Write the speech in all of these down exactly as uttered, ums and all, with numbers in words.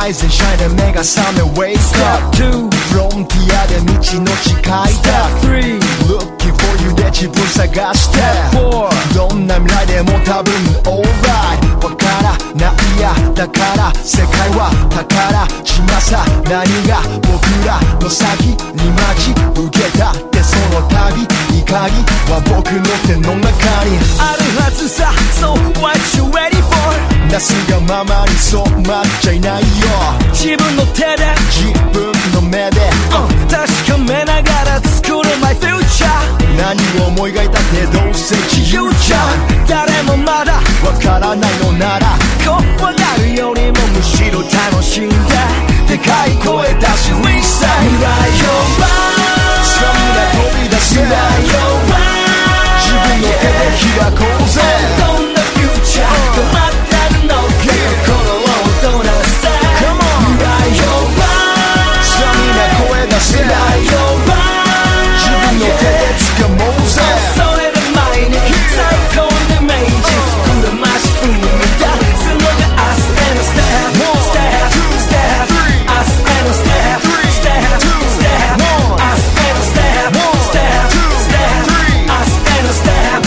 Rise and shine で目が覚め Wake up Step two フロンティアで道の誓いだ Step three Looking for you で自分探して Step four どんな未来でも多分 Alright わからないやだから世界は宝島さ何が僕らの先に待ち受けたってその旅怒りは僕の手の中にあるはずさ So what you ready for なすがままに染まっちゃいないよ自分の手で自分の目で、 uh, 確かめながら作る My future 何を思い描いたってどうせ自由じゃん誰もまだわからないのなら怖がるよりもむしろ楽しんででかい声出し We say 未来をさあみんな飛び出せ未来を自分の手で開こうぜどんなフューチャーが待ってるのか心を踊らせ Come on 未来をさあみんな声出せ未来を自分の手で掴もうぜそれで前に最高のイメージ膨らまし踏み出すのが明日へのステップ Step Step 明日へのステップ Step Step 明日へのステップ Step Step 明日へのステップ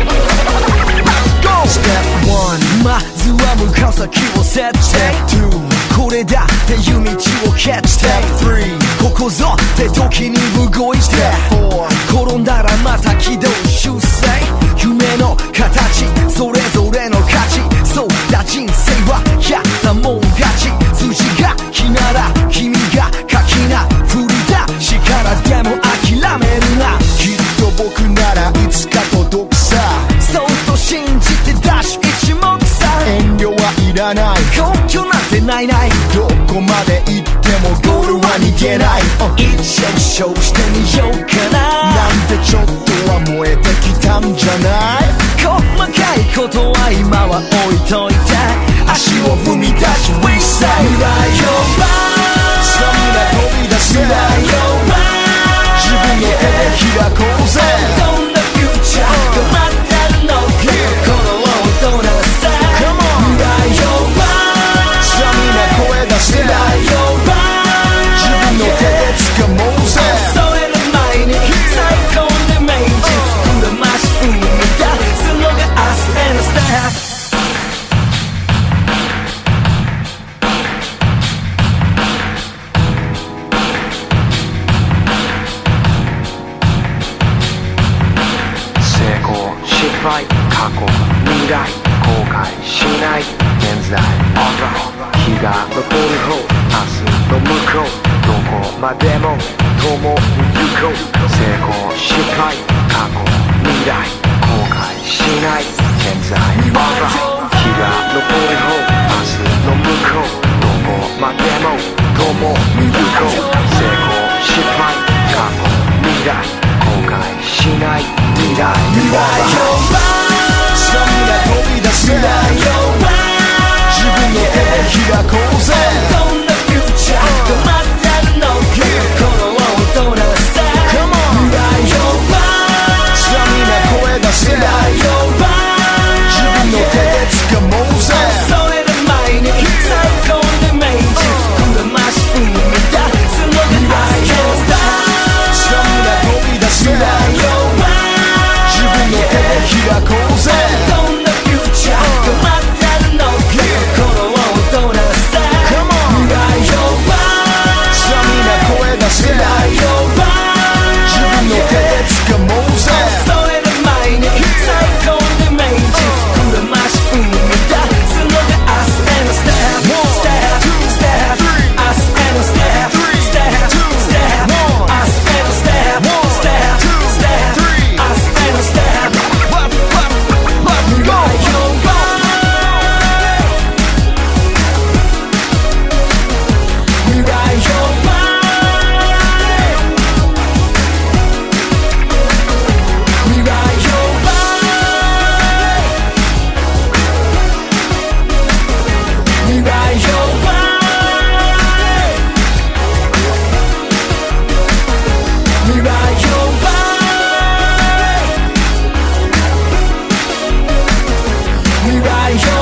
Step one まずは向かう先を設定 Step two これだっていう道をキャッチ Step three ここぞって時に動いて Step four 転んだらまた軌道修正夢の形それぞれの価値そうだ人生はやったもん勝ち筋が木なら君が柿な振り出しからでも諦めるなきっと僕ならいつか届くさそうと信じてダッシュ一目散遠慮はいらない根拠なんてないないどこまで行ってもゴールは逃げない、uh、 一応勝してみようかななんてちょっとは燃えてきたんじゃない細かいことは今は置いといて足を踏み出し We say 未来をさあみんな飛び出せ未来を自分の手で開こうぜどんなフューチャーが待ってるのか心を踊らせ Come on 未来をさあみんな声出せ未来を自分の手で掴もうぜそれの前に最高のイメージ膨らまし踏み出すのが明日へのステップ失敗過去未来後悔しない現在 Alright 日が昇る方明日の向こうどこまでも共に行こう成功失敗過去未来後悔しない現在 Alright 日が昇る方明日の向こうどこまでも共に行こう成功失敗過去未来後悔しない未来未来をさあみんな飛び出せ未来を自分の手で開こうぜどんなフューチャーが待ってるのか心を踊らせ Come on 未来をさあみんな声出せ未来を自分の手で掴もうぜそれの前に最高のイメージ膨らまし踏み出すのが明日のスターさあみんな飛び出せ未来を自分の手で開こうぜどんなフューチャーが待ってるのか心を踊らせ Come on 未来をさあみんな声出せ未来を自分の手で掴もうぜそれの前に最高のイメージ膨らまし踏み出すのが明日へのステップ Step Step 明日へのステップ Step Step 明日へのステップ Step Step 明日へのステップ未来を未来を未来未来未来未来